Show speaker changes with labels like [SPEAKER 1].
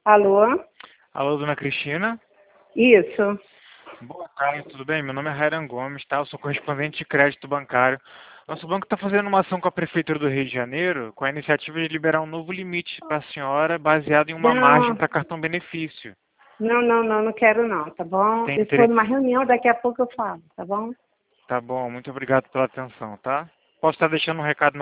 [SPEAKER 1] Alô?
[SPEAKER 2] Alô, dona Cristina?
[SPEAKER 1] Isso.
[SPEAKER 2] Boa tarde, tudo bem? Meu nome é Rairan Gomes, tá? Eu sou correspondente de crédito bancário. Nosso banco está fazendo uma ação com a Prefeitura do Rio de Janeiro com a iniciativa de liberar um novo limite para a senhora baseado em uma margem
[SPEAKER 1] Não,
[SPEAKER 2] para cartão benefício.
[SPEAKER 1] não quero não, tá bom?
[SPEAKER 2] Tem
[SPEAKER 1] Eu estou
[SPEAKER 2] interesse?
[SPEAKER 1] numa reunião, daqui a pouco eu falo, tá bom?
[SPEAKER 2] Tá bom, muito obrigado pela atenção, tá? Posso estar deixando um recado